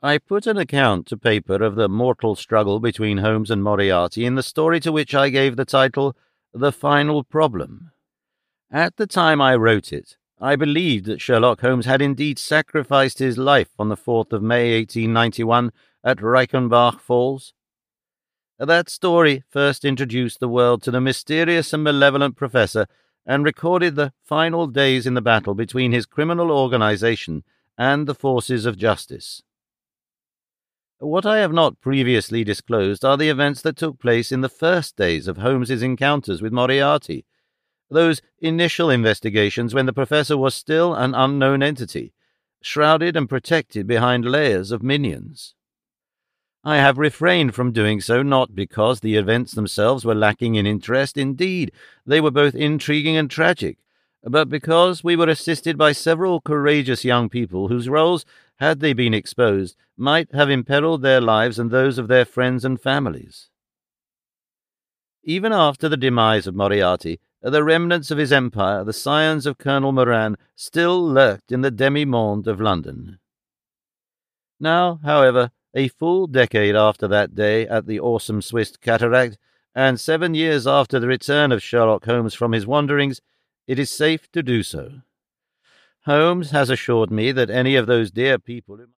I put an account to paper of the mortal struggle between Holmes and Moriarty in the story to which I gave the title The Final Problem. At the time I wrote it, I believed that Sherlock Holmes had indeed sacrificed his life on the 4th of May 1891 at Reichenbach Falls. That story first introduced the world to the mysterious and malevolent professor and recorded the final days in the battle between his criminal organization and the forces of justice. What I have not previously disclosed are the events that took place in the first days of Holmes's encounters with Moriarty, those initial investigations when the professor was still an unknown entity, shrouded and protected behind layers of minions. I have refrained from doing so not because the events themselves were lacking in interest, indeed, they were both intriguing and tragic, but because we were assisted by several courageous young people whose roles, had they been exposed, might have imperiled their lives and those of their friends and families. Even after the demise of Moriarty, the remnants of his empire, the scions of Colonel Moran, still lurked in the demi-monde of London. Now, however, a full decade after that day at the awesome Swiss cataract, and 7 years after the return of Sherlock Holmes from his wanderings, it is safe to do so. Holmes has assured me that any of those dear people